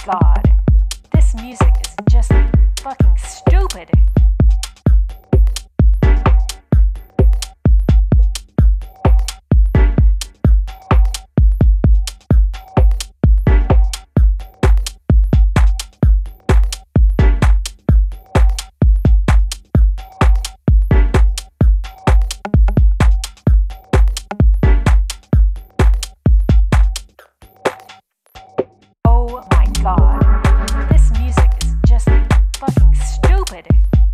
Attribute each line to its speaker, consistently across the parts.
Speaker 1: god. This music is just fucking stupid. Oh my god. This music is just fucking stupid.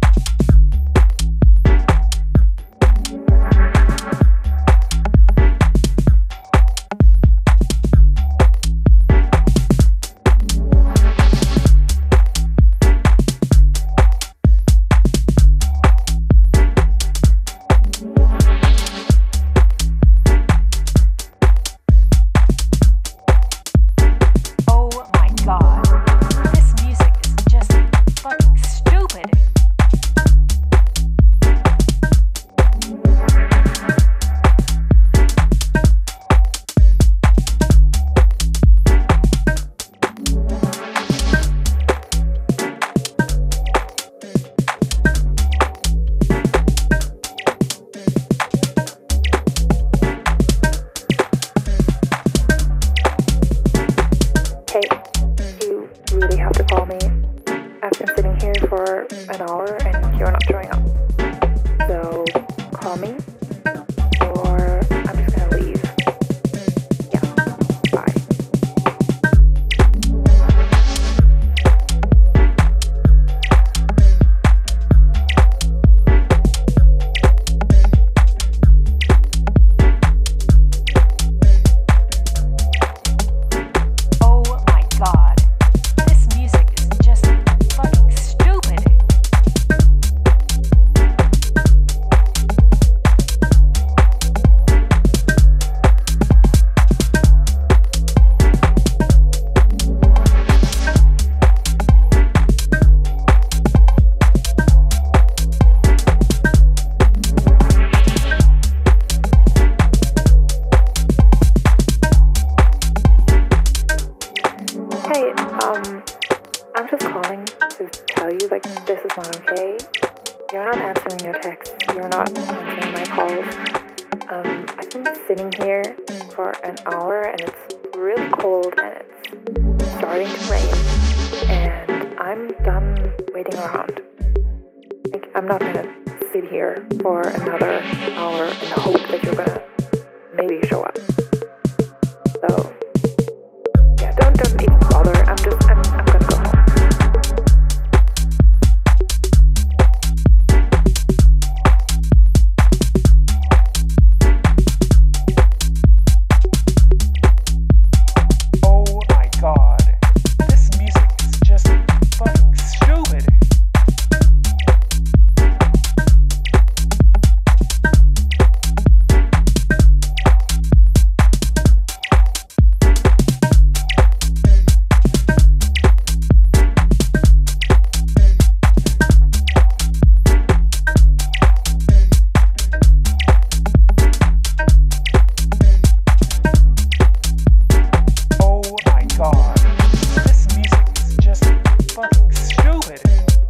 Speaker 1: Oh my god. This music is just fucking stupid.
Speaker 2: Hey, you really have to call me. I've been sitting here for an hour and you're not showing up. So, call me, or I'm just gonna leave. Yeah, bye.
Speaker 1: Oh my god. This music is just fucking stupid.
Speaker 2: Hey, I'm just calling to tell you, like, this is not okay. You're not answering your texts. You're not answering my calls. I've been sitting here for an hour and it's really cold and it's starting to rain. And I'm done waiting around. Like, I'm not gonna sit here for another hour in the hope that you're gonna maybe show up. So, yeah, don't even bother. I'm gonna go home.
Speaker 1: Oh my god. This music is just fucking stupid. Oh my god. This music is just fucking stupid.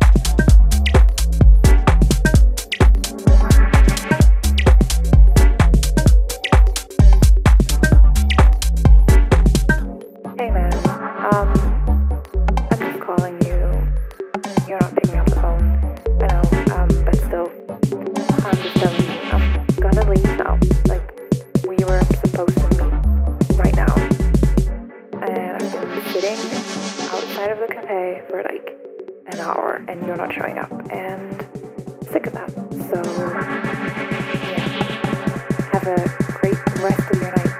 Speaker 2: Hey man, I'm just calling you. You're not picking up the phone. I know, but still, I'm just telling you, I'm gonna leave now. Like, we were supposed to meet right now. And I've been sitting outside of the cafe for like an hour and you're not showing up. And I'm sick of that. So, yeah. Have a great rest of your night.